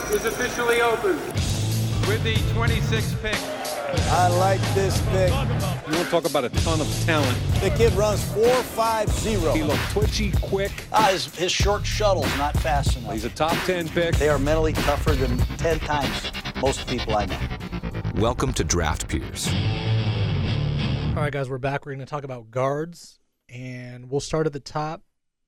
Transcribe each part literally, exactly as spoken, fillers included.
is officially open. With the twenty-sixth pick. I like this pick. You want to talk about a ton of talent. The kid runs four five zero. He looked twitchy, quick. Ah, his, his short shuttle's not fast enough. He's a top ten pick. They are mentally tougher than ten times most people I know. Welcome to Draft Peers. All right, guys, we're back. We're going to talk about guards, and we'll start at the top.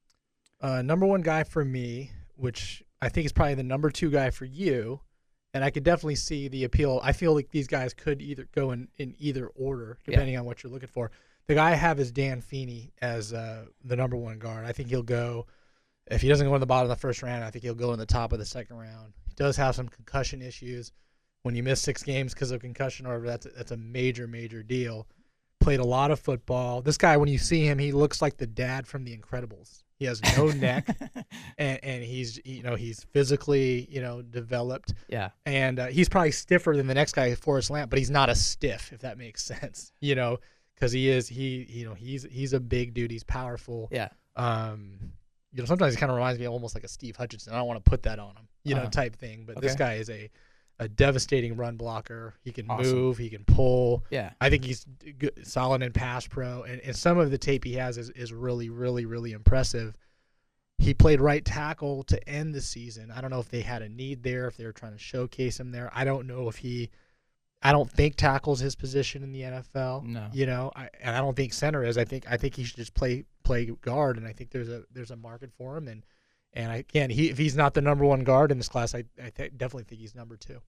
Uh, number one guy for me, which I think is probably the number two guy for you, and I could definitely see the appeal. I feel like these guys could either go in, in either order, depending yeah. on what you're looking for. The guy I have is Dan Feeney as uh, the number one guard. I think he'll go, if he doesn't go in the bottom of the first round, I think he'll go in the top of the second round. He does have some concussion issues. When you miss six games because of concussion or that's a, that's a major, major deal. Played a lot of football. This guy, when you see him, he looks like the dad from The Incredibles. He has no neck, and, and he's you know he's physically you know developed. Yeah, and uh, he's probably stiffer than the next guy, Forrest Lamp, but he's not a stiff, if that makes sense. You know, because he is he you know he's he's a big dude. He's powerful. Yeah. Um, you know, sometimes he kind of reminds me almost like a Steve Hutchinson. I don't want to put that on him, you know, uh-huh. type thing. But okay. this guy is a a devastating run blocker. He can awesome. move. He can pull. Yeah. I think he's good, solid in pass pro. And, and some of the tape he has is, is really, really, really impressive. He played right tackle to end the season. I don't know if they had a need there, if they were trying to showcase him there. I don't know if he – I don't think tackle's his position in the N F L. No. You know, I, and I don't think center is. I think I think he should just play play guard, and I think there's a there's a market for him. And And, again, he, if he's not the number one guard in this class, I, I th- definitely think he's number two.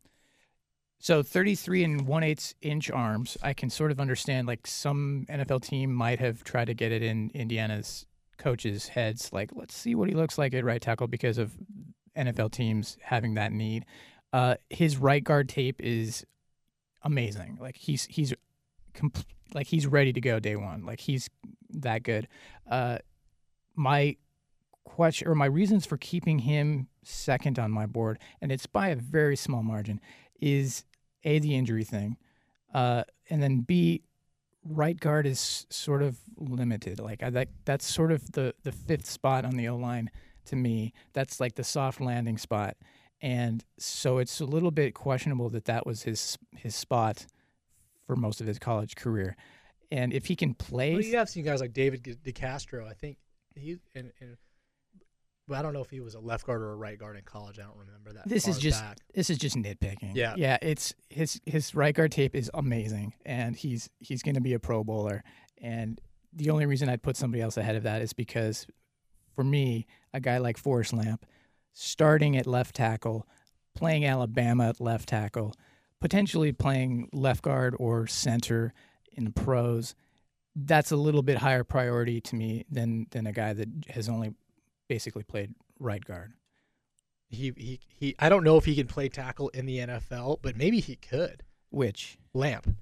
So thirty-three and one-eighth inch arms, I can sort of understand, like, some N F L team might have tried to get it in Indiana's coaches' heads, like, let's see what he looks like at right tackle because of N F L teams having that need. Uh, his right guard tape is amazing. Like, he's he's compl- like he's ready to go day one. Like, he's that good. Uh, my question or my reasons for keeping him second on my board, and it's by a very small margin, is A, the injury thing, uh, and then B, right guard is sort of limited. Like I, that, that's sort of the, the fifth spot on the O-line to me. That's like the soft landing spot, and so it's a little bit questionable that that was his his spot for most of his college career. And if he can play, well, you have seen guys like David DeCastro. I think he and. and But I don't know if he was a left guard or a right guard in college. I don't remember that. This is just back. this is just nitpicking. Yeah, yeah. It's his his right guard tape is amazing, and he's he's going to be a Pro Bowler. And the only reason I'd put somebody else ahead of that is because, for me, a guy like Forrest Lamp, starting at left tackle, playing Alabama at left tackle, potentially playing left guard or center in the pros, that's a little bit higher priority to me than than a guy that has only basically played right guard. He he he. I don't know if he can play tackle in the N F L, but maybe he could. Which Lamp?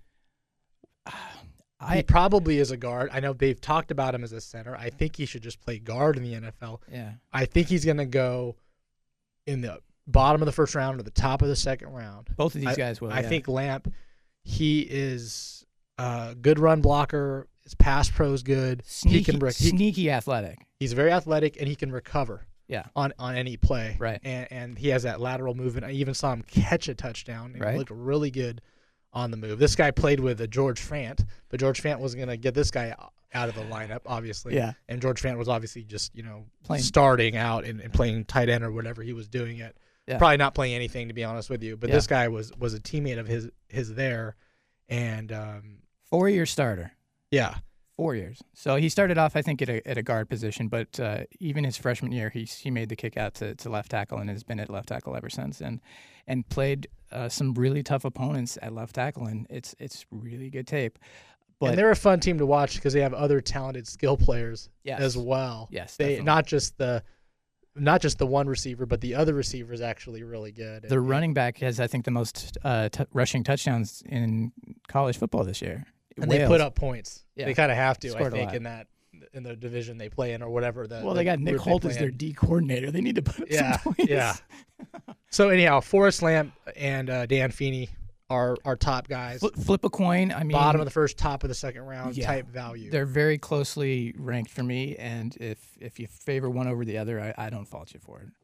I he probably is a guard. I know they've talked about him as a center. I think he should just play guard in the N F L. Yeah. I think he's going to go in the bottom of the first round or the top of the second round. Both of these I, guys will. I yeah. think Lamp. He is a good run blocker. His pass pro is good. Sneaky, he can he, sneaky athletic. He's very athletic, and he can recover. Yeah. On, on any play. Right. And and he has that lateral movement. I even saw him catch a touchdown. And right. He looked really good on the move. This guy played with a George Fant, but George Fant was going to get this guy out of the lineup, obviously. Yeah. And George Fant was obviously just, you know, playing. starting out and, and playing tight end or whatever he was doing it. Yeah. Probably not playing anything, to be honest with you. But yeah. This guy was was a teammate of his his there. And um, four-year starter. Yeah. Four years. So he started off, I think, at a at a guard position, but uh, even his freshman year, he he made the kick out to, to left tackle and has been at left tackle ever since, and and played uh, some really tough opponents at left tackle, and it's it's really good tape. But and they're a fun team to watch because they have other talented skill players yes. as well. Yes, they definitely. not just the not just the one receiver, but the other receiver is actually really good. The and, running back has, I think, the most uh, t- rushing touchdowns in college football this year. And Wales. they put up points. Yeah. They kind of have to, Scored I think, in that in the division they play in or whatever. The, well, the they got Nick Holt as their D coordinator. They need to put up yeah, some points. Yeah. So anyhow, Forrest Lamp and uh, Dan Feeney are our top guys. Flip, flip a coin. I mean, bottom of the first, top of the second round yeah, type value. They're very closely ranked for me, and if if you favor one over the other, I, I don't fault you for it.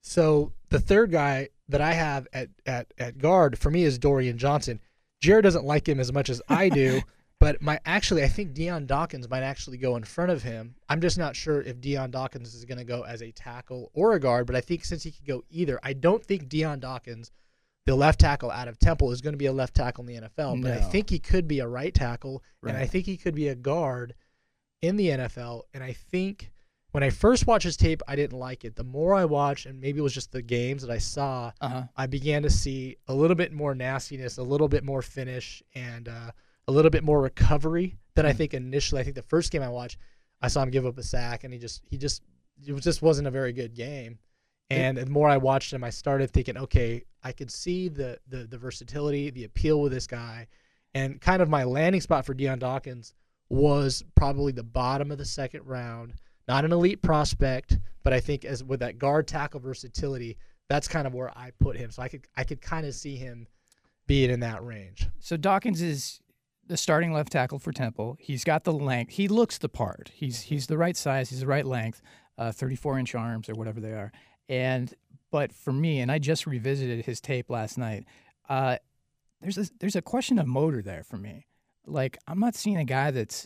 So the third guy that I have at, at, at guard for me is Dorian Johnson. Jared doesn't like him as much as I do, but my actually I think Deion Dawkins might actually go in front of him. I'm just not sure if Deion Dawkins is going to go as a tackle or a guard, but I think since he could go either, I don't think Deion Dawkins, the left tackle out of Temple, is going to be a left tackle in the N F L, but I No. think he could be a right tackle, and Right. I think he could be a guard in the N F L, and I think when I first watched his tape, I didn't like it. The more I watched, and maybe it was just the games that I saw, Uh-huh. I began to see a little bit more nastiness, a little bit more finish, and uh, a little bit more recovery than I think initially. I think the first game I watched, I saw him give up a sack, and he just he just it just wasn't a very good game. And the more I watched him, I started thinking, okay, I could see the the the versatility, the appeal with this guy, and kind of my landing spot for Deion Dawkins was probably the bottom of the second round. Not an elite prospect, but I think as with that guard tackle versatility, that's kind of where I put him. So I could I could kind of see him being in that range. So Dawkins is the starting left tackle for Temple. He's got the length. He looks the part. He's he's the right size. He's the right length, uh, thirty-four inch arms or whatever they are. And but for me, and I just revisited his tape last night. Uh, there's a, there's a question of motor there for me. Like I'm not seeing a guy that's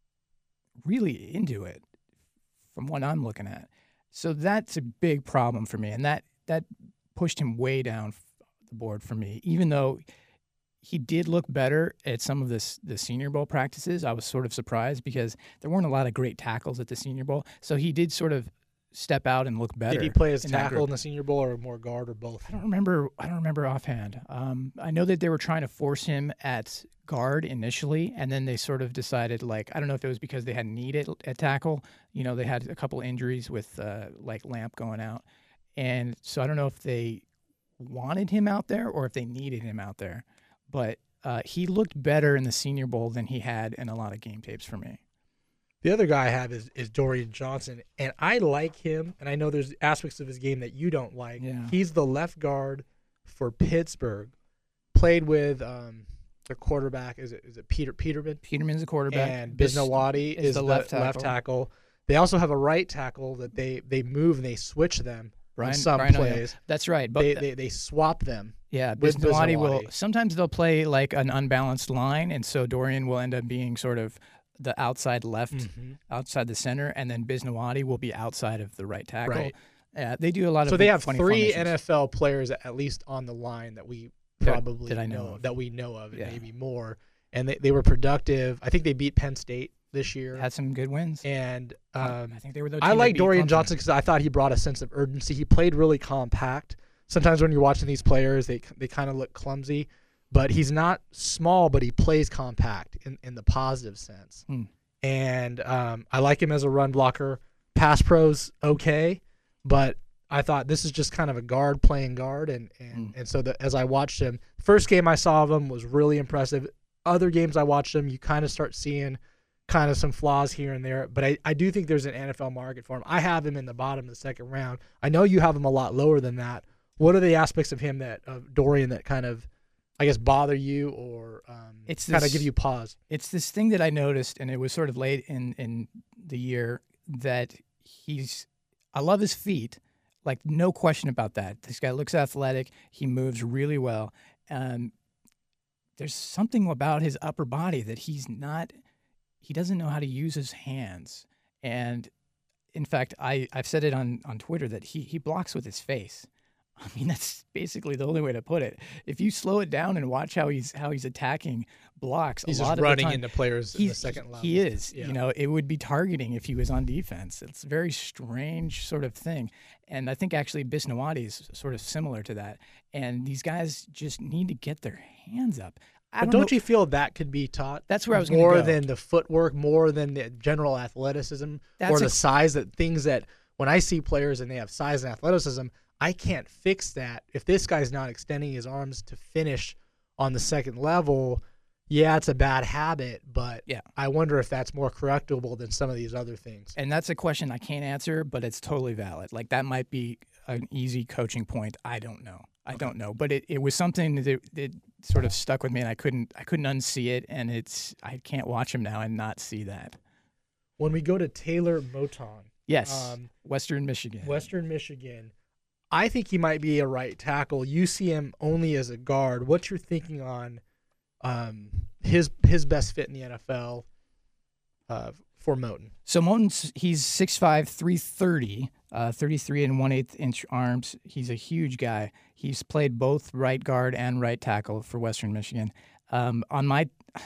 really into it from what I'm looking at. So that's a big problem for me, and that that pushed him way down the board for me. Even though he did look better at some of this the Senior Bowl practices, I was sort of surprised because there weren't a lot of great tackles at the Senior Bowl. So he did sort of step out and look better. Did he play as in that tackle group. in the Senior Bowl or more guard or both? I don't remember. I don't remember offhand. Um, I know that they were trying to force him at guard initially, and then they sort of decided, like, I don't know if it was because they had need at, at tackle. You know, they had a couple injuries with uh, like Lamp going out, and so I don't know if they wanted him out there or if they needed him out there. But uh, he looked better in the Senior Bowl than he had in a lot of game tapes for me. The other guy I have is, is Dorian Johnson, and I like him, and I know there's aspects of his game that you don't like. Yeah. He's the left guard for Pittsburgh. Played with um, the quarterback, is it is it Peter Peterman? Peterman's a quarterback, And Bis- Bisnawadi is, the left tackle. left tackle. They also have a right tackle that they, they move and they switch them Brian, on some Brian O'Neill. plays. That's right. But They, they they swap them. Yeah, with Bisnawadi will. Bisnawadi. Sometimes they'll play like an unbalanced line, and so Dorian will end up being sort of the outside left, Mhm. outside the center, and then Bisnawadi will be outside of the right tackle. Right. Yeah, they do a lot of. So they have funny three formations. N F L players at least on the line that we That- probably that I know of. that we know of, and Yeah. maybe more. And they, they were productive. I think they beat Penn State this year. Had some good wins. And um, I think they were the. I team that like beat Dorian Clemson. Johnson because I thought he brought a sense of urgency. He played really compact. Sometimes when you're watching these players, they they kind of look clumsy, but he's not small, but he plays compact in, in the positive sense. Hmm. And um, I like him as a run blocker. Pass pro's okay, but I thought this is just kind of a guard playing guard, and and, Hmm. and so the, as I watched him, first game I saw of him was really impressive. Other games I watched him, you kind of start seeing kind of some flaws here and there, but I, I do think there's an N F L market for him. I have him in the bottom of the second round. I know you have him a lot lower than that. What are the aspects of him that of Dorian that kind of, I guess, bother you or um, It's kind of this- give you pause? It's this thing that I noticed, and it was sort of late in, in the year, that he's. I love his feet, like no question about that. This guy looks athletic. He moves really well. Um, there's something about his upper body that he's not. He doesn't know how to use his hands, and in fact, I I've said it on on Twitter that he he blocks with his face. I mean, that's basically the only way to put it. If you slow it down and watch how he's how he's attacking blocks, He's a lot just of running the time, into players in the he's- second level. He is. Yeah. You know, it would be targeting if he was on defense. It's a very strange sort of thing. And I think actually Bisnawadi is sort of similar to that. And these guys just need to get their hands up. I But don't, don't know, you feel that could be taught? That's where I was gonna more go. than the footwork, more than the general athleticism That's or the a- size. That things that when I see players and they have size and athleticism, I can't fix that. If this guy's not extending his arms to finish on the second level, yeah, it's a bad habit. But Yeah. I wonder if that's more correctable than some of these other things. And that's a question I can't answer, but it's totally valid. Like that might be an easy coaching point. I don't know. I don't know. But it, it was something that, that sort of stuck with me, and I couldn't I couldn't unsee it. And it's I can't watch him now and not see that. When we go to Taylor Moton, Yes, Um, Western Michigan. Western Michigan, I think he might be a right tackle. You see him only as a guard. What's your thinking on um, his his best fit in the N F L uh, for Moton? So Moton's he's six five, three thirty, uh, thirty-three and one eighth inch arms. He's a huge guy. He's played both right guard and right tackle for Western Michigan. Um, on my,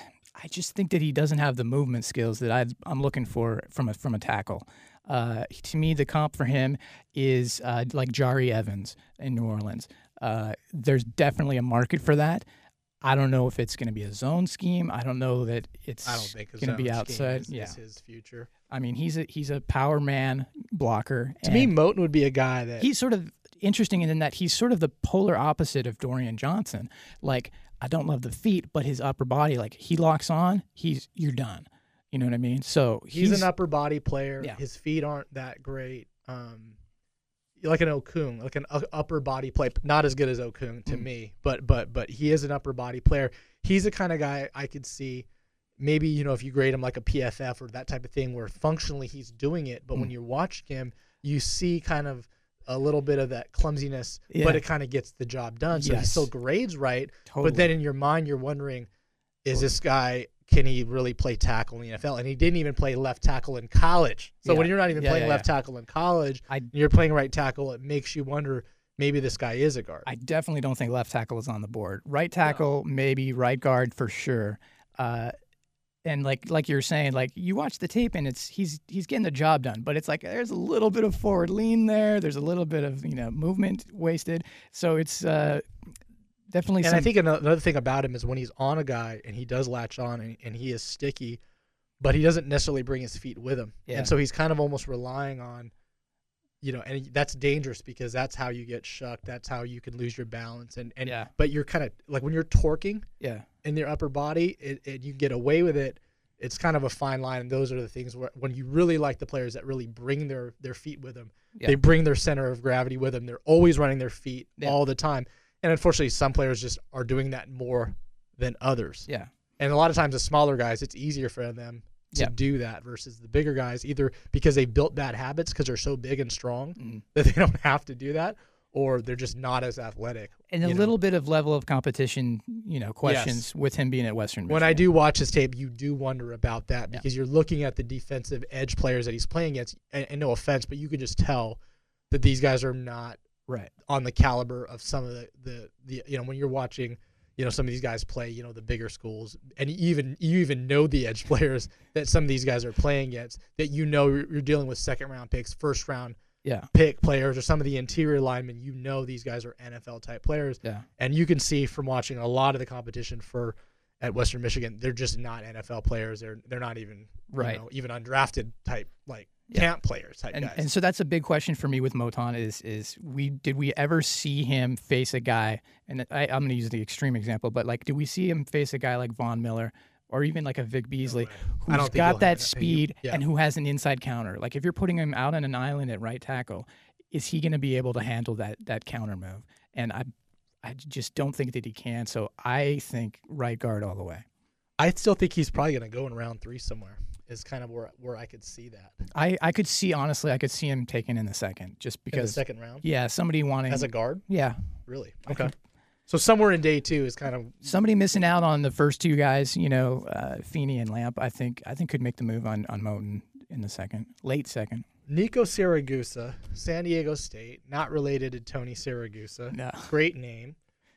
I just think that he doesn't have the movement skills that I've, I'm looking for from a from a tackle. Uh, to me, the comp for him is uh, like Jari Evans in New Orleans. Uh, there's definitely a market for that. I don't know if it's going to be a zone scheme. I don't know that it's I don't think going to be outside. Is, yeah, is his future. I mean, he's a he's a power man blocker. To me, Moton would be a guy that he's sort of interesting in that he's sort of the polar opposite of Dorian Johnson. Like, I don't love the feet, but his upper body, like he locks on, he's you're done. You know what I mean? So he's, he's an upper body player. Yeah. His feet aren't that great. Um, like an Okung, like an uh, upper body play, not as good as Okung to mm. me, but but but he is an upper body player. He's the kind of guy I could see. Maybe, you know, if you grade him like a P F F or that type of thing, where functionally he's doing it, but mm. when you're watching him, you see kind of a little bit of that clumsiness, yeah. but it kind of gets the job done. So yes. he still grades right, totally. But then in your mind, you're wondering, is totally. this guy, can he really play tackle in the N F L? And he didn't even play left tackle in college. So yeah. when you're not even yeah, playing yeah, left yeah. tackle in college, I, and you're playing right tackle, it makes you wonder, maybe this guy is a guard. I definitely don't think left tackle is on the board. Right tackle, no. maybe. Right guard for sure. Uh, and like like you're saying, like you watch the tape and it's he's he's getting the job done, but it's like there's a little bit of forward lean there. There's a little bit of you know movement wasted. So it's uh, definitely. And some... I think another thing about him is when he's on a guy and he does latch on and, and he is sticky, but he doesn't necessarily bring his feet with him, yeah. and so he's kind of almost relying on. You know, and that's dangerous because that's how you get shucked. That's how you can lose your balance. And, and yeah. but you're kind of like when you're torquing yeah. in your upper body, it, it, you get away with it. It's kind of a fine line. And those are the things where when you really like the players that really bring their, their feet with them, yeah. they bring their center of gravity with them. They're always running their feet yeah. all the time. And unfortunately, some players just are doing that more than others. Yeah. And a lot of times the smaller guys, it's easier for them to yeah. do that versus the bigger guys, either because they built bad habits because they're so big and strong mm. that they don't have to do that, or they're just not as athletic. And a know? little bit of level of competition, you know, questions yes. with him being at Western Michigan. When I do watch his tape, you do wonder about that because yeah. you're looking at the defensive edge players that he's playing against, and, and no offense, but you could just tell that these guys are not right on the caliber of some of the, the, the you know, when you're watching – you know, some of these guys play, you know, the bigger schools, and you even you even know the edge players that some of these guys are playing against, that you know you're, you're dealing with second round picks, first round yeah. pick players, or some of the interior linemen. You know these guys are N F L type players, yeah. and you can see from watching a lot of the competition for at Western Michigan, they're just not N F L players. They're they're not even right, you know, even undrafted type like. Yeah. camp players type and, guys. And so that's a big question for me with Moton is is we did we ever see him face a guy, and I, I'm going to use the extreme example, but like did we see him face a guy like Von Miller or even like a Vic Beasley no who's got that speed yeah. and who has an inside counter? Like if you're putting him out on an island at right tackle, is he going to be able to handle that that counter move? And I I just don't think that he can. So I think right guard all the way. I still think he's probably going to go in round three somewhere. Is kind of where where I could see that. I, I could see, honestly, I could see him taken in the second just because. In the second round? Yeah, somebody wanting. As a guard? Yeah. Really? Okay. okay. So somewhere in day two is kind of. Somebody missing out on the first two guys, you know, uh, Feeney and Lamp, I think I think could make the move on, on Moton in the second, late second. Nico Siragusa, San Diego State, not related to Tony Siragusa. No. Great name.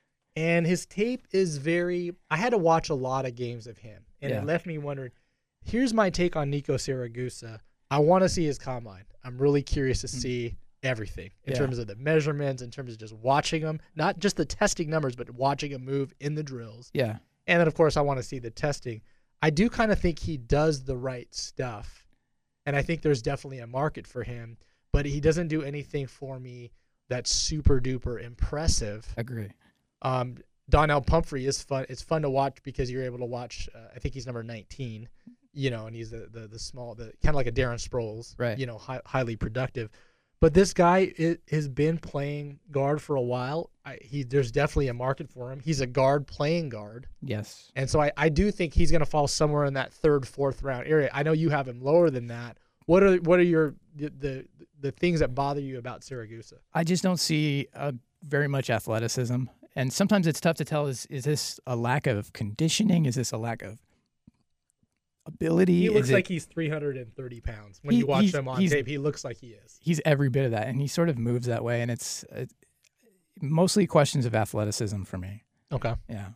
And his tape is very. I had to watch a lot of games of him, and yeah. it left me wondering. Here's my take on Nico Siragusa. I want to see his combine. I'm really curious to see everything in yeah. terms of the measurements, in terms of just watching him, not just the testing numbers, but watching him move in the drills. Yeah. And then, of course, I want to see the testing. I do kind of think he does the right stuff, and I think there's definitely a market for him, but he doesn't do anything for me that's super duper impressive. Agree. Um, Donnell Pumphrey is fun. It's fun to watch because you're able to watch. Uh, I think he's number nineteen, you know, and he's the the, the small, the kind of like a Darren Sproles, right? You know, high, highly productive. But this guy it, has been playing guard for a while. I, he there's definitely a market for him. He's a guard playing guard. Yes. And so I, I do think he's going to fall somewhere in that third, fourth round area. I know you have him lower than that. What are what are your the the, the things that bother you about Siragusa? I just don't see uh, very much athleticism. And sometimes it's tough to tell, is is this a lack of conditioning? Is this a lack of ability? He looks is like it, he's three hundred thirty pounds. When He- you watch he's- him on he's- tape, he looks like he is. he's every bit of that, and he sort of moves that way. And it's uh, mostly questions of athleticism for me. Okay. Yeah.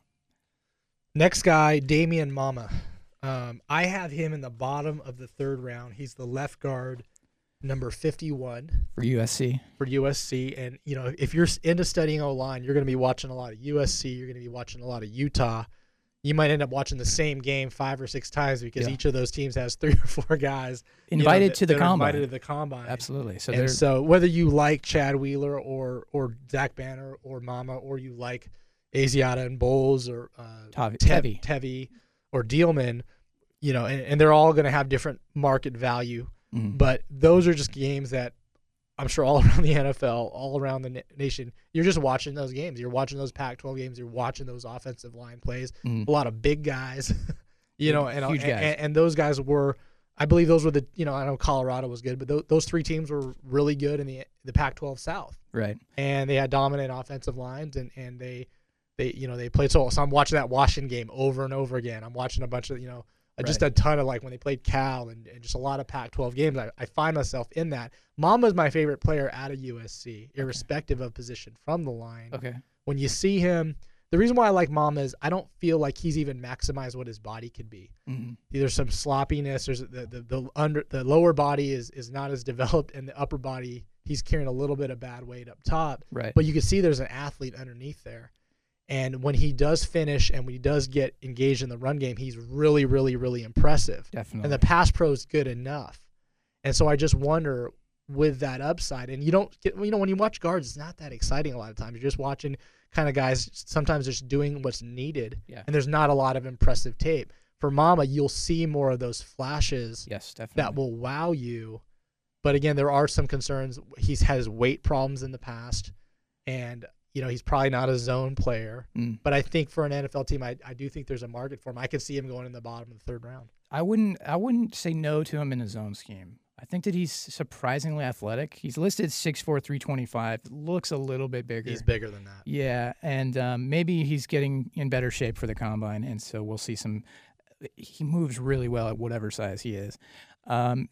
Next guy, Damian Mama. Um, I have him in the bottom of the third round. He's the left guard, number fifty-one For U S C. for U S C. And, you know, if you're into studying O-line, you're going to be watching a lot of U S C. You're going to be watching a lot of Utah. You might end up watching the same game five or six times because Yeah. each of those teams has three or four guys you know, Invited that- to the that are combine. Invited to the combine. Absolutely. So And they're so whether you like Chad Wheeler or or Zach Banner or Mama, or you like Asiata and Bowles or uh, Tavi- Tev- Tevi. Tevi or Dealman, you know, and, and they're all going to have different market value. Mhm. But those are just games that I'm sure all around the N F L, all around the na- nation, you're just watching those games. You're watching those Pac twelve games. You're watching those offensive line plays. Mhm. A lot of big guys, you know, and, Huge and, guys. and those guys were, I believe those were the, you know, I know Colorado was good, but those, those three teams were really good in the the Pac twelve South. right. And they had dominant offensive lines, and, and they, they, you know, they played so. So I'm watching that Washington game over and over again. I'm watching a bunch of, you know, just Right. a ton of like when they played Cal and, and just a lot of Pac twelve games. I, I find myself in that. Mama's my favorite player out of U S C, irrespective of position from the line. Okay. When you see him, the reason why I like Mama is I don't feel like he's even maximized what his body could be. Mhm. There's some sloppiness. There's the, the the under the lower body is is not as developed, and the upper body he's carrying a little bit of bad weight up top. Right. But you can see there's an athlete underneath there. And when he does finish and when he does get engaged in the run game, he's really, really, really impressive. Definitely. And the pass pro is good enough. And so I just wonder with that upside, and you don't get, you know, when you watch guards, it's not that exciting a lot of times. You're just watching kind of guys sometimes just doing what's needed. Yeah. And there's not a lot of impressive tape. For Mama, you'll see more of those flashes Yes, definitely. that will wow you. But again, there are some concerns. He's had his weight problems in the past, and you know he's probably not a zone player. Mm. But I think for an N F L team, I, I do think there's a market for him. I could see him going in the bottom of the third round. I wouldn't I wouldn't say no to him in a zone scheme. I think that he's surprisingly athletic. He's listed six four, three twenty-five. Looks a little bit bigger. He's bigger than that. Yeah, and um, maybe he's getting in better shape for the combine, and so we'll see some. He moves really well at whatever size he is. Um,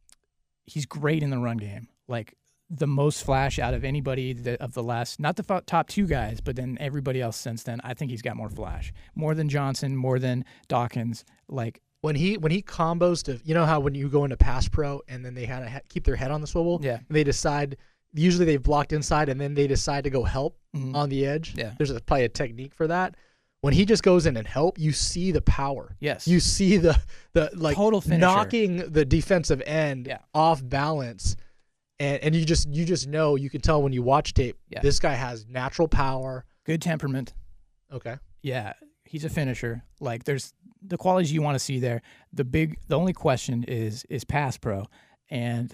he's great in the run game, like the most flash out of anybody that, of the last, not the f- top two guys, but then everybody else since then. I think he's got more flash, more than Johnson, more than Dawkins. Like When he when he combos to, you know how when you go into pass pro and then they had to ha- keep their head on the swivel, Yeah. and they decide. Usually they've blocked inside and then they decide to go help Mhm. on the edge. Yeah. There's a, probably a technique for that. When he just goes in and help, you see the power. yes, You see the the like Total finisher. knocking the defensive end Yeah. off balance, and and you just you just know you can tell when you watch tape. Yeah. This guy has natural power. good temperament. Okay. Yeah, he's a finisher. Like there's the qualities you want to see there. The big, the only question is is pass pro, and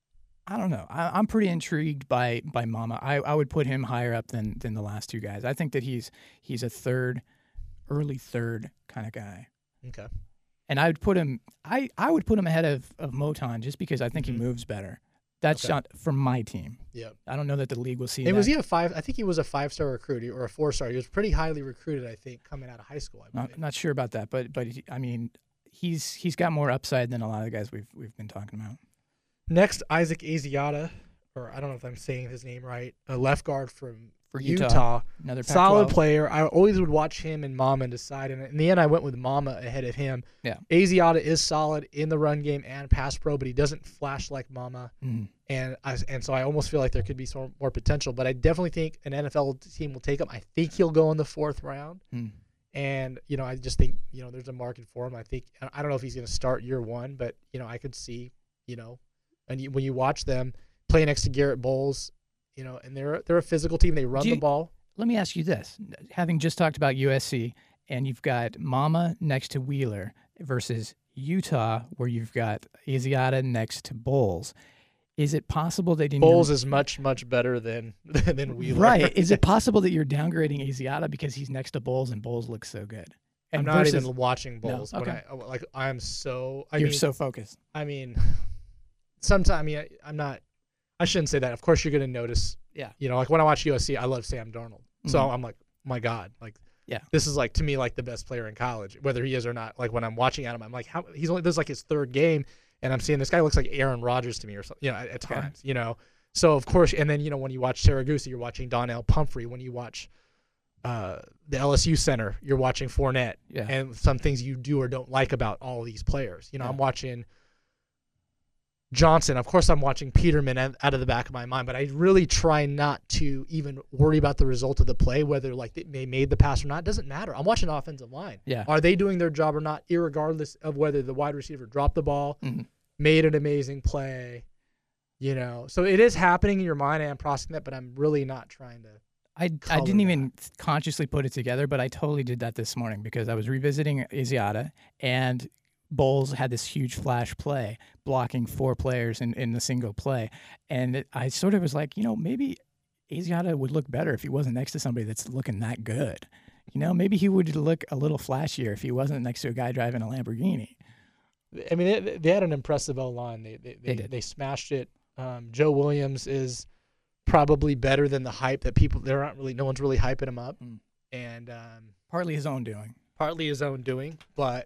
I don't know. I, I'm pretty intrigued by by Mama. I, I would put him higher up than than the last two guys. I think that he's he's a third, early third kind of guy, Okay. and I would put him. I, I would put him ahead of of Moton just because I think Mhm. he moves better. That's Okay. not from my team. Yeah. I don't know that the league will see. It that. was he a five? I think he was a five star recruit or a four star. He was pretty highly recruited, I think, coming out of high school. I Not, believe. not sure about that, but but he, I mean, he's he's got more upside than a lot of the guys we've we've been talking about. Next, Isaac Asiata, or I don't know if I'm saying his name right, a left guard from For Utah. Utah. Another Pac Solid twelve. player. I always would watch him and Mama and decide. And in the end, I went with Mama ahead of him. Yeah. Asiata is solid in the run game and pass pro, but he doesn't flash like Mama. Mhm. And I, and so I almost feel like there could be some more potential. But I definitely think an N F L team will take him. I think he'll go in the fourth round. Mm. And, you know, I just think, you know, there's a market for him. I think, I don't know if he's going to start year one, but, you know, I could see, you know, and you, when you watch them play next to Garrett Bowles, you know, and they're they're a physical team. They run Do the you- ball. Let me ask you this: having just talked about U S C, and you've got Mama next to Wheeler versus Utah, where you've got Asiata next to Bowles, is it possible they didn't? Bowles is much, much better than than Wheeler. Right? Is it possible that you're downgrading Asiata because he's next to Bowles and Bowles looks so good? I'm And not versus- even watching Bowles. No? When Okay. I, like, I'm so, I You're mean, so focused. I mean, sometimes I mean I, I'm not. I shouldn't say that. Of course, you're going to notice. Yeah. You know, like when I watch U S C, I love Sam Darnold. So Mhm. I'm like, my God, like, Yeah. this is like to me like the best player in college, whether he is or not. Like when I'm watching at him, I'm like, how he's only this is like his third game, and I'm seeing this guy looks like Aaron Rodgers to me or something. You know, at, at Okay. times. You know, so of course, and then you know when you watch Saragusa, you're watching Donnell Pumphrey. When you watch uh, the L S U center, you're watching Fournette, Yeah. and some things you do or don't like about all these players. You know, Yeah. I'm watching Johnson. Of course, I'm watching Peterman out out of the back of my mind, but I really try not to even worry about the result of the play, whether like they made the pass or not. It doesn't matter. I'm watching offensive line. Yeah. Are they doing their job or not, irregardless of whether the wide receiver dropped the ball, Mhm. made an amazing play, you know? So it is happening in your mind, and I'm processing that, but I'm really not trying to. I, I color didn't even consciously put it together, but I totally did that this morning because I was revisiting Asiata, and Bowles had this huge flash play blocking four players in, in the single play. And it, I sort of was like, you know, maybe Asiata would look better if he wasn't next to somebody that's looking that good. You know, maybe he would look a little flashier if he wasn't next to a guy driving a Lamborghini. I mean, they, they had an impressive O line. They they, They they, did. they smashed it. Um, Joe Williams is probably better than the hype that people there aren't really no one's really hyping him up, Mm. and um, Partly his own doing. partly his own doing. But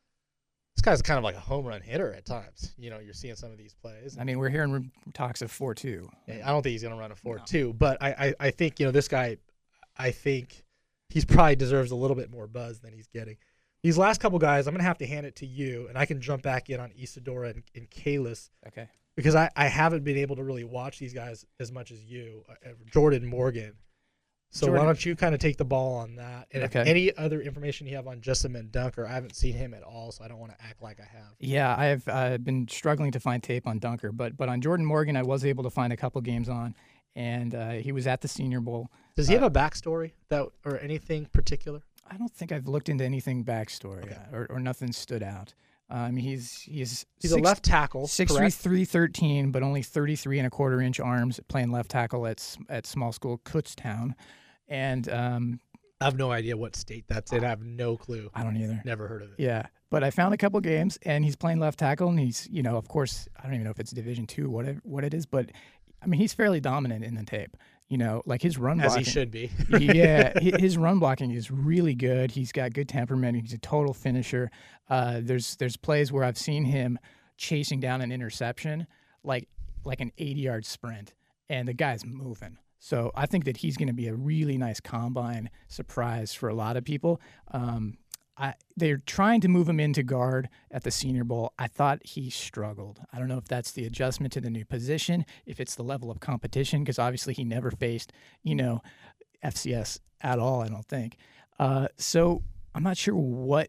this guy's kind of like a home run hitter at times. You know, you're seeing some of these plays. I mean, we're hearing talks of four two. I don't think he's going to run a four No. two, but I, I, I think, you know, this guy, I think he's probably deserves a little bit more buzz than he's getting. These last couple guys, I'm going to have to hand it to you, and I can jump back in on Isadora and, and Kalis Okay. because I, I haven't been able to really watch these guys as much as you, uh, Jordan Morgan. So Jordan- why don't you kind of take the ball on that? And if Okay. any other information you have on Jessamine Dunker, I haven't seen him at all, so I don't want to act like I have. Yeah, I've uh, been struggling to find tape on Dunker, but but on Jordan Morgan, I was able to find a couple games on, and uh, he was at the Senior Bowl. Does he Uh, have a backstory that or anything particular? I don't think I've looked into anything backstory Okay. uh, or, or nothing stood out. Um, he's he's He's six, a left tackle, six three correct? three thirteen, but only thirty three and a quarter inch arms, playing left tackle at s- at small school Kutztown, and um, I have no idea what state that's in. I have no clue. I don't either. Never heard of it. Yeah, but I found a couple games, and he's playing left tackle, and he's, you know, of course, I don't even know if it's Division Two, what it, what it is, but I mean, he's fairly dominant in the tape. You know, like his run As blocking. he should be. Yeah, hi- his run blocking is really good. He's got good temperament. He's a total finisher. Uh, there's there's plays where I've seen him chasing down an interception, like like an eighty yard sprint, and the guy's moving. So I think that he's going to be a really nice combine surprise for a lot of people. Um, I, they're trying to move him into guard at the Senior Bowl. I thought he struggled. I don't know if that's the adjustment to the new position, if it's the level of competition, because obviously he never faced, you know, F C S at all, I don't think. Uh, so I'm not sure what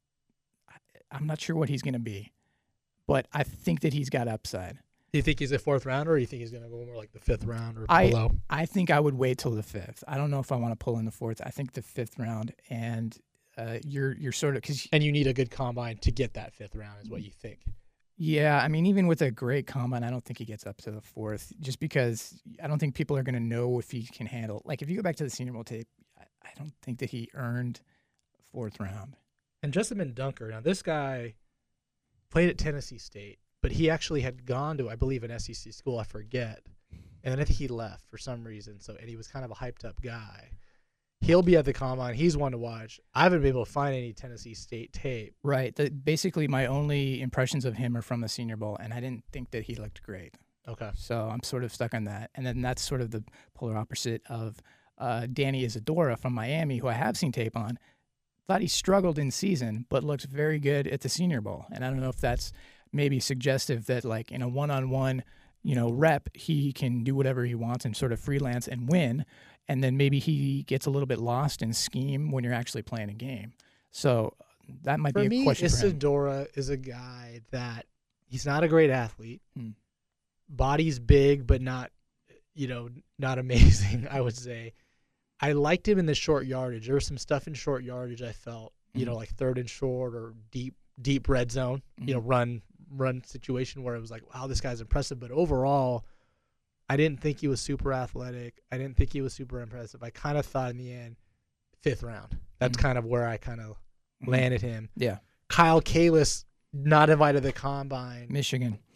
I'm not sure what he's going to be, but I think that he's got upside. Do you think he's a fourth rounder, or do you think he's going to go more like the fifth round or I, below? I think I would wait till the fifth. I don't know if I want to pull in the fourth. I think the fifth round, and uh, you're you're sort of because And you need a good combine to get that fifth round, is what you think. yeah, I mean even with a great combine, I don't think he gets up to the fourth, just because I don't think people are going to know if he can handle. Like if you go back to the Senior Bowl tape, I, I don't think that he earned fourth round. And Jessamine Dunker, now this guy played at Tennessee State, but he actually had gone to, I believe, an S E C school, I forget. And then I think he left for some reason. So, and he was kind of a hyped up guy. He'll be at the combine. He's one to watch. I haven't been able to find any Tennessee State tape. Right. The, basically, my only impressions of him are from the Senior Bowl, and I didn't think that he looked great. Okay. So I'm sort of stuck on that. And then that's sort of the polar opposite of uh, Danny Isadora from Miami, who I have seen tape on. Thought he struggled in season, but looked very good at the Senior Bowl. And I don't know if that's maybe suggestive that, like, in a one-on-one, you know, rep, he can do whatever he wants and sort of freelance and win. And then maybe he gets a little bit lost in scheme when you're actually playing a game. So that might For be a me, question for him. Isadora is a guy that he's not a great athlete. Hmm. Body's big, but not, you know, not amazing, I would say. I liked him in the short yardage. There was some stuff in short yardage I felt, you know, Mhm. like third and short or deep, deep red zone, you know, run, run situation where it was like, wow, this guy's impressive. But overall, I didn't think he was super athletic. I didn't think he was super impressive. I kind of thought in the end, fifth round. That's Mhm. kind of where I kind of landed him. Yeah. Kyle Kalis, not invited to the combine. Michigan.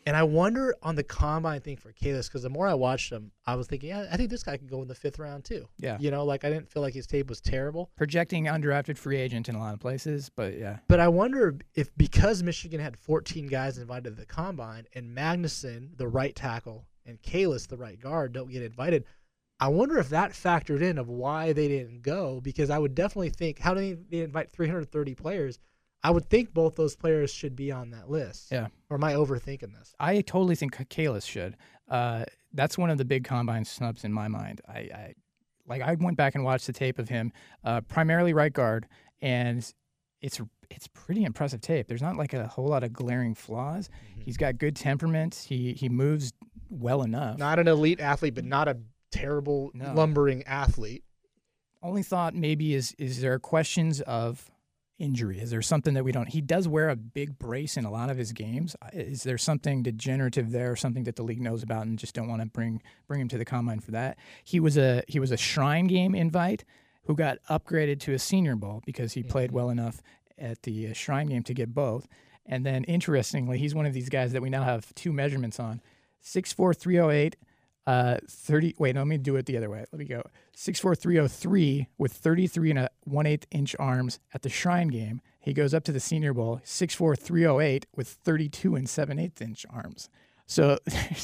And I wonder on the combine thing for Kalis, because the more I watched him, I was thinking, yeah, I think this guy could go in the fifth round too. Yeah. You know, like I didn't feel like his tape was terrible. Projecting undrafted free agent in a lot of places, but yeah. But I wonder if because Michigan had fourteen guys invited to the combine and Magnuson, the right tackle, and Kalis, the right guard, don't get invited, I wonder if that factored in of why they didn't go, because I would definitely think, how do they invite three hundred thirty players? I would think both those players should be on that list. Yeah. Or am I overthinking this? I totally think Kalis should. Uh, that's one of the big combine snubs in my mind. I, I like I went back and watched the tape of him, uh, primarily right guard, and it's it's pretty impressive tape. There's not like a whole lot of glaring flaws. Mm-hmm. He's got good temperament. He he moves well enough. Not an elite athlete, but not a terrible no. lumbering athlete. Only thought maybe is is there questions of injury? Is there something that we don't? He does wear a big brace in a lot of his games. Is there something degenerative there, or something that the league knows about and just don't want to bring bring him to the combine for that? He was a he was a Shrine Game invite who got upgraded to a Senior Bowl because he mm-hmm. played well enough at the uh, Shrine Game to get both. And then interestingly, he's one of these guys that we now have two measurements on: six four, three oh eight. Uh, thirty. Wait, no, let me do it the other way. Let me go six four, three oh three with thirty-three and a one eighth inch arms at the Shrine Game. He goes up to the Senior Bowl six four, three oh eight with thirty-two and seven eighths inch arms. So,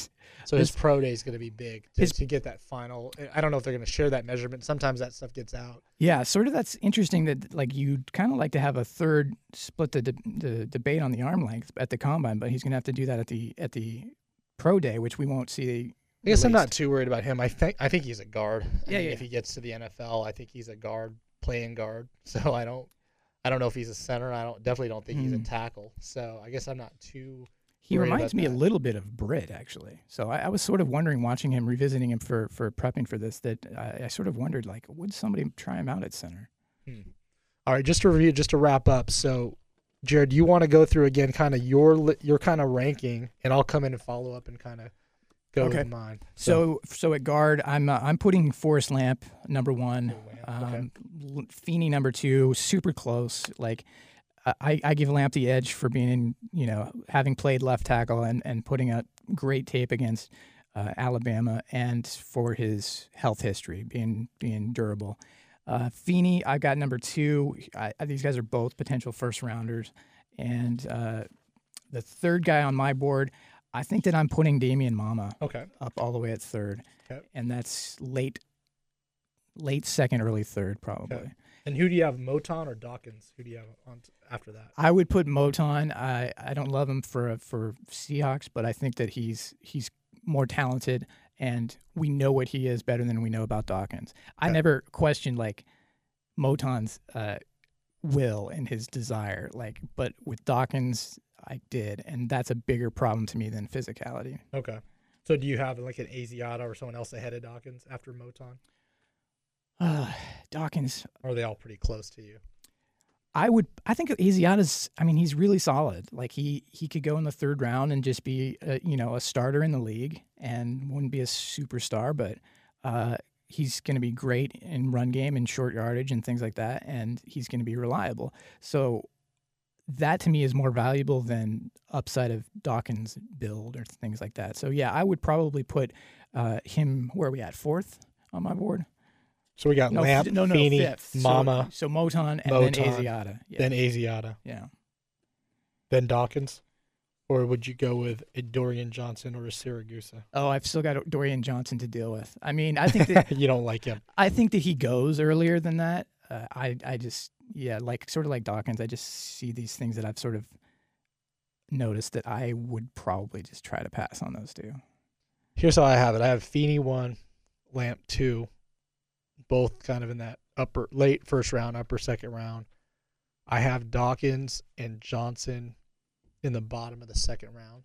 so his pro day is going to be big to, his, to get that final. I don't know if they're going to share that measurement. Sometimes that stuff gets out. Yeah, sort of. That's interesting. That like you'd kind of like to have a third split the, de- the debate on the arm length at the combine, but he's going to have to do that at the at the pro day, which we won't see. I guess released. I'm not too worried about him. I think I think he's a guard. I yeah, mean, yeah. If he gets to the N F L, I think he's a guard, playing guard. So I don't, I don't know if he's a center. I don't definitely don't think mm. he's a tackle. So I guess I'm not too. He reminds me that. a little bit of Britt, actually. So I, I was sort of wondering, watching him, revisiting him for for prepping for this, that I, I sort of wondered, like, would somebody try him out at center? Hmm. All right, just to review, just to wrap up. So, Jared, do you want to go through again, kind of your your kind of ranking, and I'll come in and follow up and kind of. Go okay. with mine. So, so, so at guard, I'm uh, I'm putting Forrest Lamp number one, Lamp. Um, okay. Feeney number two, super close. Like, I, I give Lamp the edge for being, you know, having played left tackle and, and putting out great tape against uh, Alabama, and for his health history, being being durable. Uh, Feeney, I've got number two. I, these guys are both potential first rounders, and uh, the third guy on my board. I think that I'm putting Damian Mama okay. up all the way at third, okay. and that's late, late second, early third probably. Okay. And who do you have, Moton or Dawkins? Who do you have on t- after that? I would put Moton. I, I don't love him for for Seahawks, but I think that he's he's more talented, and we know what he is better than we know about Dawkins. Okay. I never questioned like Moton's uh, will and his desire, like, but with Dawkins. I did, and that's a bigger problem to me than physicality. Okay. So do you have like an Asiata or someone else ahead of Dawkins after Moton? Uh, Dawkins. Or are they all pretty close to you? I would. I think Asiata's. I mean, he's really solid. Like he he could go in the third round and just be, a, you know, a starter in the league, and wouldn't be a superstar, but uh, he's going to be great in run game and short yardage and things like that, and he's going to be reliable. So. That to me is more valuable than upside of Dawkins' build or things like that. So yeah, I would probably put uh, him. Where are we at? Fourth on my board. So we got no, Lamp, f- no, no, Feeney, fifth. Mama, so, so Moton, and Moton, then Asiata. Yeah. Then Asiata. Yeah. Then Dawkins, or would you go with a Dorian Johnson or a Siragusa? Oh, I've still got Dorian Johnson to deal with. I mean, I think that you don't like him. I think that he goes earlier than that. Uh, I I just. Yeah, like sort of like Dawkins, I just see these things that I've sort of noticed that I would probably just try to pass on those two. Here's how I have it. I have Feeney one, Lamp two, both kind of in that upper late first round, upper second round. I have Dawkins and Johnson in the bottom of the second round.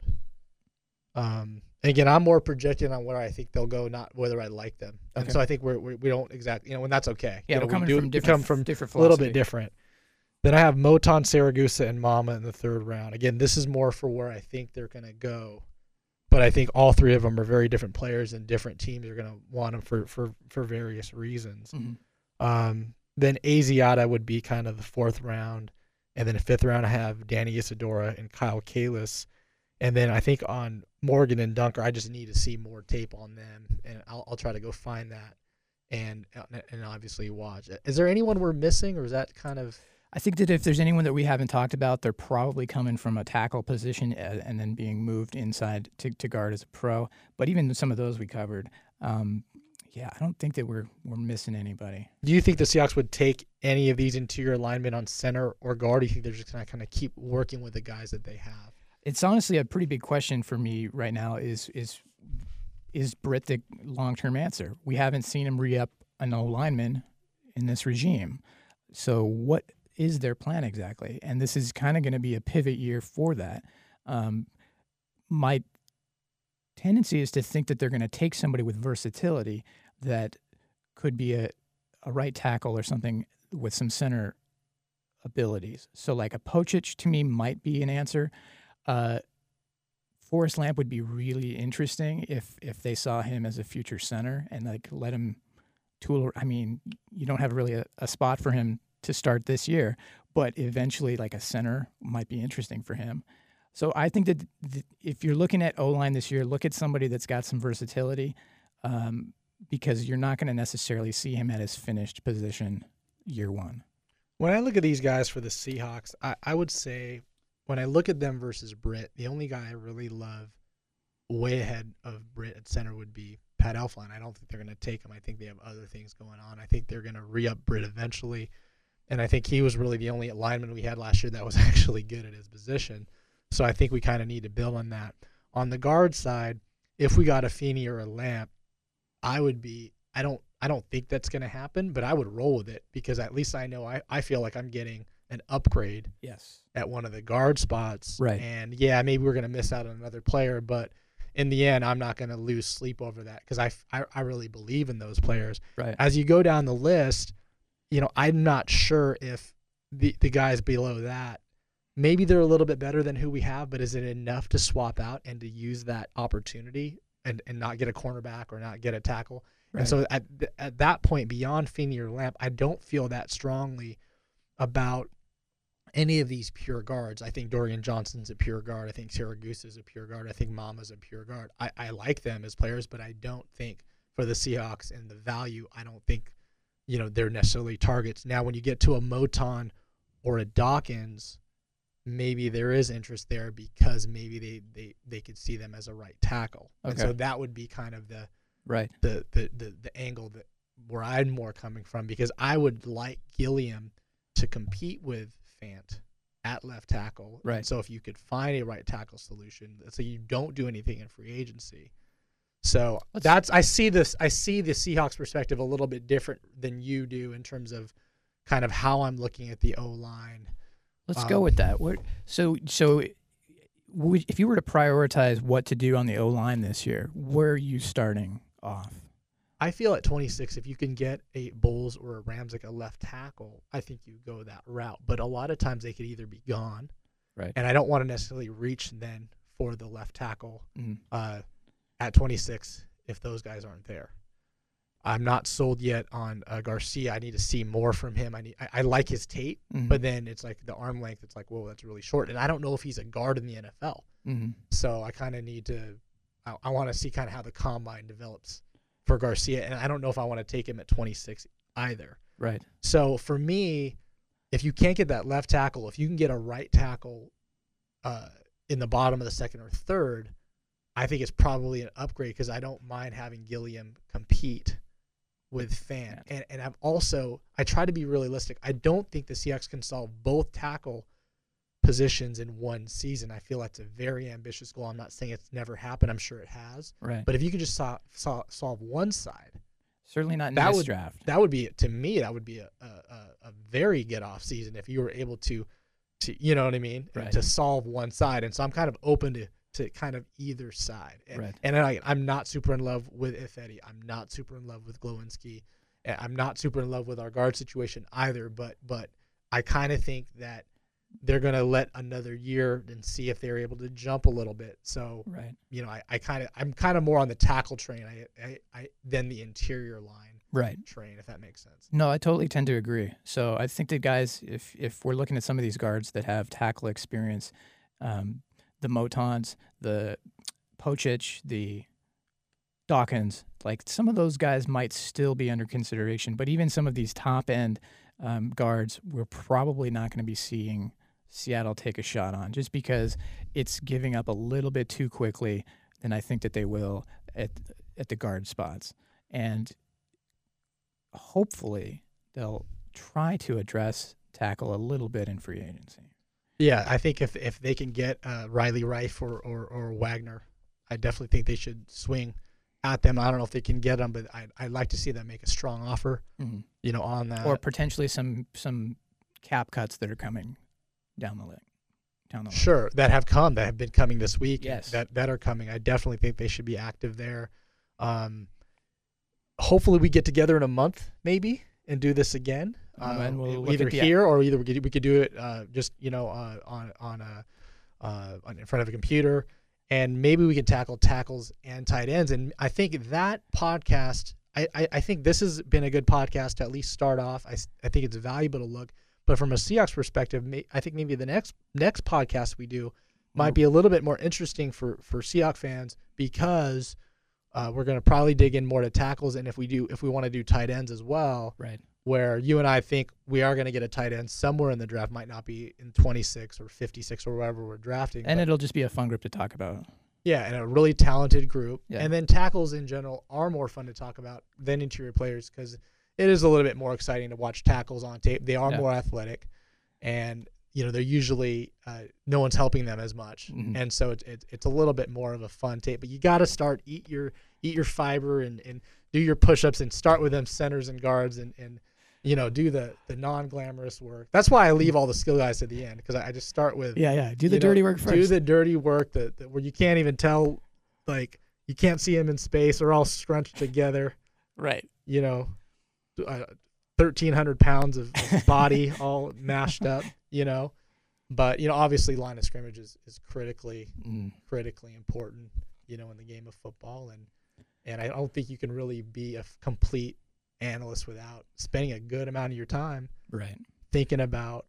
Um, and again, I'm more projecting on where I think they'll go, not whether I like them. And okay. so I think we're, we're we don't exactly, you know, and that's okay. Yeah, you know, we're coming we do, from different, we come from different a little bit different. Then I have Moton, Siragusa, and Mama in the third round. Again, this is more for where I think they're going to go. But I think all three of them are very different players, and different teams are going to want them for, for, for various reasons. Mm-hmm. Um, then Asiata would be kind of the fourth round. And then the fifth round, I have Danny Isidora and Kyle Kalis. And then I think on Morgan and Dunker, I just need to see more tape on them, and I'll, I'll try to go find that and and obviously watch. Is there anyone we're missing, or is that kind of? I think that if there's anyone that we haven't talked about, they're probably coming from a tackle position and then being moved inside to, to guard as a pro. But even some of those we covered. Um, yeah, I don't think that we're we're missing anybody. Do you think the Seahawks would take any of these interior linemen on center or guard? Or do you think they're just going to kind of keep working with the guys that they have? It's honestly a pretty big question for me right now. Is is is Britt the long-term answer? We haven't seen him re-up an O lineman in this regime. So what is their plan exactly? And this is kind of going to be a pivot year for that. Um, my tendency is to think that they're going to take somebody with versatility that could be a, a right tackle or something with some center abilities. So like a Pocic to me might be an answer. Uh, Forrest Lamp would be really interesting if if they saw him as a future center and like let him tool. I mean, you don't have really a, a spot for him to start this year, but eventually like a center might be interesting for him. So I think that th- if you're looking at O-line this year, look at somebody that's got some versatility um, because you're not going to necessarily see him at his finished position year one. When I look at these guys for the Seahawks, I, I would say when I look at them versus Britt, the only guy I really love way ahead of Britt at center would be Pat Elflein. I don't think they're going to take him. I think they have other things going on. I think they're going to re-up Britt eventually. And I think he was really the only lineman we had last year that was actually good at his position. So I think we kind of need to build on that. On the guard side, if we got a Feeney or a Lamp, I would be I don't I don't think that's going to happen, but I would roll with it because at least I know I, I feel like I'm getting an upgrade yes. at one of the guard spots. Right. And yeah, maybe we're going to miss out on another player, but in the end, I'm not going to lose sleep over that because I, I, I really believe in those players. Right. As you go down the list, you know, I'm not sure if the, the guys below that, maybe they're a little bit better than who we have, but is it enough to swap out and to use that opportunity and, and not get a cornerback or not get a tackle? Right. And so at at that point, beyond Feeney or Lamp, I don't feel that strongly about any of these pure guards. I think Dorian Johnson's a pure guard. I think Siragusa's a pure guard. I think Mama's a pure guard. I, I like them as players, but I don't think for the Seahawks and the value, I don't think, you know, they're necessarily targets. Now, when you get to a Moton or a Dawkins, maybe there is interest there because maybe they, they, they could see them as a right tackle. Okay. And so that would be kind of the right the, the, the, the angle that where I'm more coming from because I would like Gilliam to compete with Fant at left tackle. Right. And so if you could find a right tackle solution, so you don't do anything in free agency. So Let's, that's I see this I see the Seahawks perspective a little bit different than you do in terms of kind of how I'm looking at the O-line. Let's um, go with that. What, so so would, if you were to prioritize what to do on the O-line this year, where are you starting off? I feel at twenty-six, if you can get a Bowles or a Rams like a left tackle, I think you go that route. But a lot of times they could either be gone, right? And I don't want to necessarily reach then for the left tackle mm. uh, at twenty-six if those guys aren't there. I'm not sold yet on uh, Garcia. I need to see more from him. I need. I, I like his tape, mm-hmm. but then it's like the arm length. It's like, whoa, that's really short. And I don't know if he's a guard in the N F L. Mm-hmm. So I kind of need to. I, I want to see kind of how the combine develops for Garcia, and I don't know if I want to take him at twenty-six either. Right. So for me, if you can't get that left tackle, if you can get a right tackle uh, in the bottom of the second or third, I think it's probably an upgrade because I don't mind having Gilliam compete with Fant. And and I'm also I try to be realistic. I don't think the Seahawks can solve both tackle positions in one season. I feel that's a very ambitious goal. I'm not saying it's never happened. I'm sure it has. Right. But if you could just so, so, solve one side, certainly not in that this would, draft. That would be to me. That would be a, a, a very good off season if you were able to, to you know what I mean, right. to solve one side. And so I'm kind of open to to kind of either side. And, right. and I, I'm not super in love with Ifedi. I'm not super in love with Glowinski. I'm not super in love with our guard situation either. But but I kind of think that they're going to let another year and see if they're able to jump a little bit. So, right. you know, I, I kind of, I'm kind of more on the tackle train I, I, I, than the interior line right. train, if that makes sense. No, I totally tend to agree. So I think that guys, if, if we're looking at some of these guards that have tackle experience, um, the Motons, the Pocic, the Dawkins, like some of those guys might still be under consideration. But even some of these top end um, guards, we're probably not going to be seeing Seattle take a shot on, just because it's giving up a little bit too quickly than I think that they will at at the guard spots. And hopefully they'll try to address tackle a little bit in free agency. Yeah, I think if if they can get uh, Riley Reif or, or, or Wagner, I definitely think they should swing at them. I don't know if they can get them, but I'd, I'd like to see them make a strong offer, mm-hmm. you know, on that. Or potentially some some cap cuts that are coming down the line. Down the line. Sure, that have come, that have been coming this week, yes. that, that are coming. I definitely think they should be active there. Um, hopefully we get together in a month, maybe, and do this again. Um, and we'll uh, either the, here or either we could, we could do it uh, just you know uh, on on a uh, on, in front of a computer, and maybe we can tackle tackles and tight ends. And I think that podcast, I, I, I think this has been a good podcast to at least start off. I, I think it's valuable to look, but from a Seahawks perspective, may, I think maybe the next next podcast we do might be a little bit more interesting for for Seahawks fans, because uh, we're going to probably dig in more to tackles, and if we do if we want to do tight ends as well, right. Where you and I think we are going to get a tight end somewhere in the draft. Might not be in twenty-six or fifty-six or wherever we're drafting. And but, it'll just be a fun group to talk about. Yeah, and a really talented group. Yeah. And then tackles in general are more fun to talk about than interior players, because it is a little bit more exciting to watch tackles on tape. They are yeah. more athletic, and you know they're usually uh, no one's helping them as much, mm-hmm. and so it's it, it's a little bit more of a fun tape. But you got to start eat your eat your fiber and, and do your push-ups and start with them centers and guards and and. You know, do the, the non-glamorous work. That's why I leave all the skill guys to the end, because I, I just start with yeah, yeah. Do the you know, dirty work first. Do the dirty work that, that where you can't even tell, like you can't see them in space. They're all scrunched together. Right. You know, uh, thirteen hundred pounds of, of body all mashed up. You know, but you know, obviously, line of scrimmage is, is critically mm. critically important. You know, in the game of football, and and I don't think you can really be a f- complete analyst without spending a good amount of your time right thinking about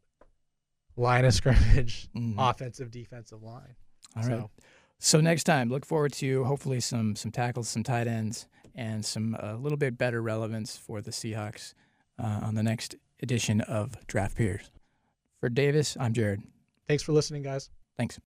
line of scrimmage, mm-hmm. offensive, defensive line. All so. right. So next time, look forward to hopefully some some tackles, some tight ends, and some a uh, little bit better relevance for the Seahawks uh, on the next edition of Draft Peers. For Davis, I'm Jared. Thanks for listening, guys. Thanks.